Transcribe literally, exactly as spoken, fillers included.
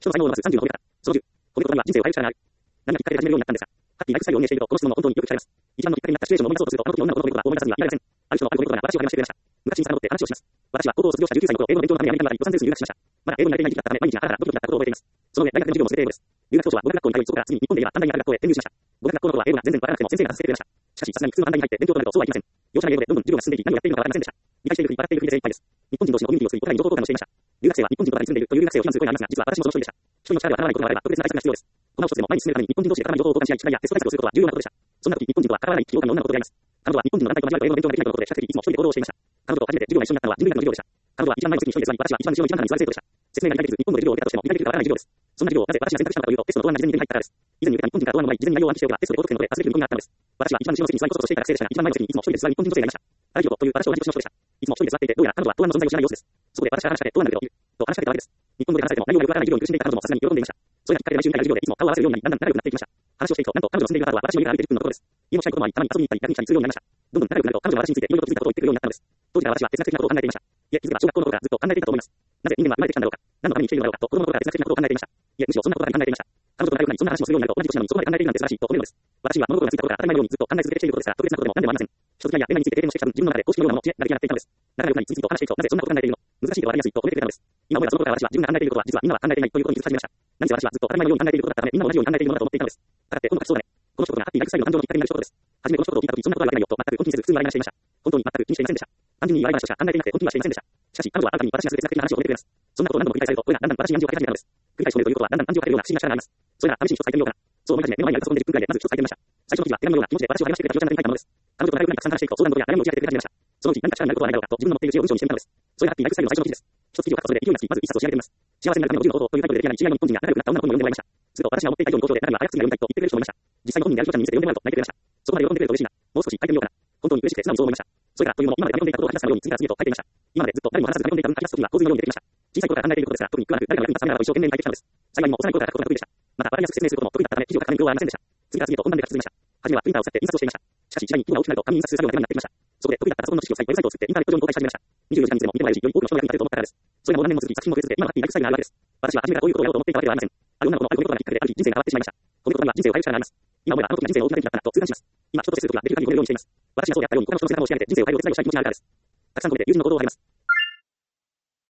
人の才能を伸ばすさんじゅうの褒め方。そのじゅう、褒め言葉には人生を変える力がある。何がきっかけで始めるようになったんですか。ハッピーなエクサイを運営していると、この質問も本当によく聞かれます。一番のきっかけになったシチュエーションを思い出そうとすると、あの時女の子の褒め言葉を思い出さずにはいられません。ある人のある褒め言葉が私を励ましてくれました。昔に遡って話をします。私は高校を卒業したじゅうきゅうさいの頃、英語の勉強のためにアメリカのロサンゼルスに留学しました。まだ英語に慣れていない時期だったため、毎日がハラハラドキドキだったことを覚えています。その上、大学での授業も全て英語です。留学当初は語学学校に通い、そこから次に日本でいれば短大にある学校へ転入しました。語学学校の頃は英語が全然わからなくても先生が助けてくれました。しかし、さすがに普通の短大に入って勉強となるとそうはいきません。容赦ない英語でどんどん授業が進んでいき、何をやっているのかわかりませんでした。理解しているふり、笑っているふりで精一杯です。日本人同士のコミュニティを作り、お互いに情報交換をしていました。留学生は日本人と隣に住んでいるという留学生を非難する声がありますが、実は私もその一人でした。一人の力ではかなわないことがあれば、特別な対策が必要です。この一つでも毎日進めるために日本人同士でかなり情報を交換し合い、力やテスト対策をすることは重要なことでした。そんな時、日本人とは関わらない企業家の女の子と出会います。彼女は日本人の団体と交わると英語の勉強ができないとのことで、比較的いつも一人で行動をしていました。彼女と初めて授業が一緒になったのは人類学の授業でした。彼女は一番前の席に一人で座り、私は一番後ろの一番前に座る生徒でした。説明が理解できず、日本語で授業を受けたとしても理解できるかわからない授業です。そんな授業をなぜ私が選択したのかというと、テストの答案が事前に手に入ったからです。以前に受けた日本人から答案の前に事前に内容を暗記しておけば、テストで高得点ので達成できる見込みがあったのです。私は一番後ろの席に座りこそとしていた学生でしたが、一番前の席にいつも一人で座る日本人女性がいました。アラヒヨという私と同じ年の人でした。いつも一人で座っていて、どうやら彼女は答案の存在を知らない様子です。そこで私が話しかけ、どうなんだけど、と話しかけたわけです。日本語で話されても内容がよくわからない授業に苦しんでいた彼女もさすがに喜んでいました。それがきっかけで毎週にかいの授業でいつも顔を合わせるようになり、だんだん仲良くなっていきました。話をしていくと、なんと彼女の住んでいる方は私の家から歩いてじゅっぷんのところです。家も近いこともあり、たまに遊びに行ったり、逆にしたりするようになりました。どんどん仲良くなると、彼女は私についていろいろと気づいたことを言ってくるようになったのです。当時から私は哲学的なことを考えていました。いえ、気づけば小学校の頃からずっと考えていたと思います。なぜ人間は生まれてきたんだろうか。何のために生きているのだろうかと、子供の頃から哲学的なことを考えていました。いえ、むしろそんなことばかり考えていました。彼女と仲良くなり、そんな話もするようになると、同じ年なのにそこまで考えているなんて素晴らしいと思うのです。私は物事がついたことが当たり前のようにずっと考え続けていることですから、特別なことでも何でもありません。人付き合いや恋愛について経験をしてきた分、自分の中で公式のようなものを知恵、なる気がなっていたのです。仲良くなり、次々と話していくと、なぜそんなこと考えているの、難しいけどわかりやすいと褒めてくれたのです。今思えばその頃から私は自分が考えていることは、実はみんなは考えていないということに気づき始めました。何せ私はずっと当たり前のように考えていることだったため、みんなも同じように考えているものだと思っていたのです。だって今度書きそうだね。この一言がハッピーなライフスタイルの誕生のきっかけになる一言です。はじめこの一言を聞いたとき、そんなことはあるわけないよと全く本気にせず普通に笑い話していました。本当に全く気にしていませんでした。単純に笑い話としか考えていなくて本気にはしていませんでした。しかし彼女はあるたびに私がする哲学的な話を褒めてくれます。そんなことを何度も繰り返されると、これがだんだん私に暗示をかけ始めたのです。繰り返し褒めるということはだんだん暗示をかけるような不思議な力があります。それなら試しに一つ書いてみようかな。そう思い始め、目の前にあるパソコンでじゅっぷんくらいでまず一つ書いてみました。最初の時は手紙のような気持ちで私を励ましてくれたジョーちゃんに書いたものです。彼女と仲良くなりたくさん話していくと相談事や悩みを打ち明けてくれ始めました。そのうち何か力になることはないだろうかと自分の持っている知恵を文章にしてみたのです。それがハッピーライフスタイルの最初の記事です。一つ記事を書くことで勢いがつき、まず一冊を仕上げてみます。幸せになるためのじゅうの方法というタイトルで出来上がり、知り合いの日本人が仲良くなった女の子に読んでもらいました。すると私が持っていた以上に好調で、何は早く次が読みたいと言ってくれる人もいました。実際に本人であるジョーちゃんに見せて読んでもらうと泣いてくれました。そこまで喜んでくれると嬉しいな。もう少し書いてみようかな。本当に嬉しくて素直にそう思いました。それからというのも今まで読んでいたことを話すかのように次から次へと書いてみました。今までずっと誰も話さず読んでいた文書き出すときは洪水のように出てきました。小さい頃から考えていることですが、特に苦はなく誰かの役に立つためならと一生懸命に書いてきたのです。幸いにも幼い頃から書くことが得意でした。またわかりやすく説明することも得意だったため記事を書くために苦労はありませんでした。次から次へと本番で書き続けました。初めはプリンターを使って印刷をしていました。しかし次第に規模が大きくなると紙に印刷する作業が手間になってきました。そこで得意だったパソコンの知識を使いウェブサイトを作ってインターネット上に公開し始めました。にじゅうよじかんいつでも見てもらえるし、より多くの人の役に立てると思ったからです。それがもう何年も続き作品も増え続け、今のハッピーライフスタイルがあるわけです。私は初めからこういうことをやろうと思っていたわけではありません。ある女の子のある褒め言葉がきっかけである日人生が変わってしまいました。褒め言葉には人生を変える力があります。今思えばあの時が人生の大きな転機だったなと痛感します。今人と接するときはできる限り褒めるようにしています。私がそうやったように他の人の背中を押し上げて人生を変えるお手伝いをしたい気持ちがあるからです。たくさん褒めて友人の行動を張ります。